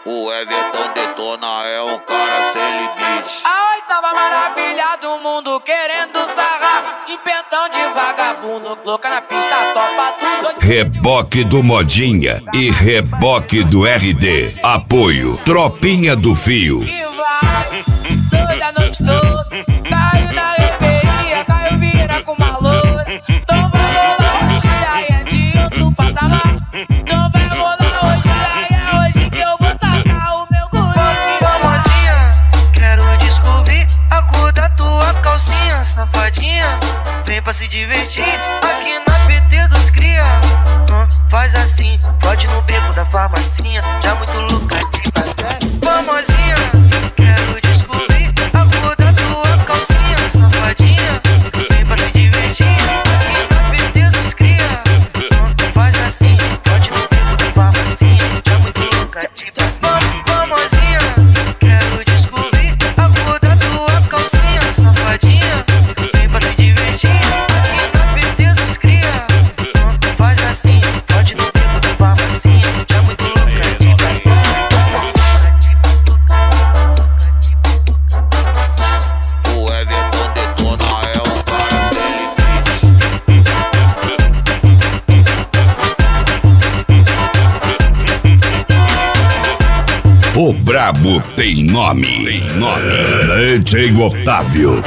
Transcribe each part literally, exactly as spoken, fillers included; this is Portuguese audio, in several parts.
O Everton Detona é um cara sem limite. A oitava maravilha do mundo querendo sarrar. Empentão de vagabundo, louca na pista, topa tudo. Reboque do Modinha e reboque do R D. Apoio Tropinha do Fio. E vai, toda a noite toda. Caiu na reveria, caiu vira com uma loura. Então vai rolar hoje, já é de outro patamar. Então vai rolar hoje, já é hoje que eu vou tacar o meu guri. Famosinha, quero descobrir a cor da tua calcinha. Safadinha, vem pra se divertir aqui na P T dos cria. Hum, faz assim, pode no beco da farmacinha. Já muito louca de bater. Famosinha, quero descobrir a cor da tua calcinha. Safadinha, vem pra se divertir aqui na P T dos cria. Hum, faz assim, pode no beco da farmacinha. Já muito louca de bater. Famosinha, quero descobrir a cor da tua calcinha. Safadinha, vem pra se divertir aqui na P T dos cria. Hum, faz assim, pode no beco da farmacinha. Já muito louca de bater. O Everton Detona é um cara sem limite. O brabo tem nome. Tem nome. D J Otávio.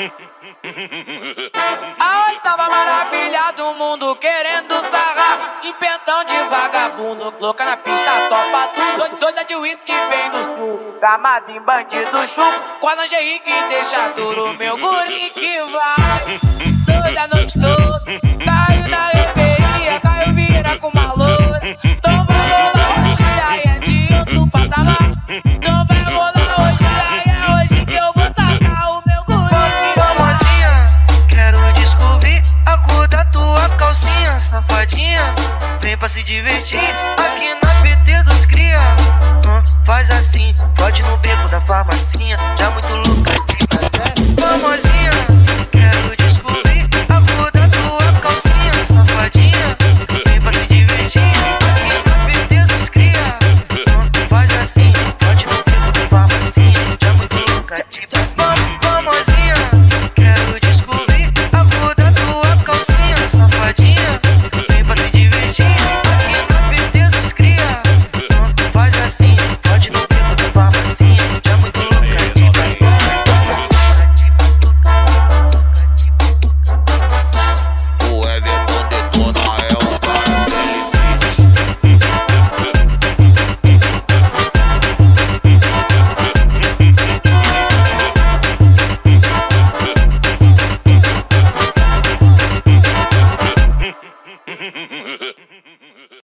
A oitava maravilha do mundo querendo sarrar. Empentão de vagabundo, louca na pista, topa tudo. Doida de uísque vem do sul, camada em bandido chulo. Com a lingerie que deixa duro, meu guri que vai. Toda a noite toda, caiu na reveria, caiu vira com uma loura. Então vai rolar hoje, já é de outro patamar. Então vai rolar hoje, já é hoje que eu vou tacar o meu guri. Famosinha, quero descobrir a cor da tua calcinha. Safadinha, vem pra se divertir aqui na P T dos cria. Hum, faz assim, pode no beco da farmacinha. Já muito louca de bater. Famosinha,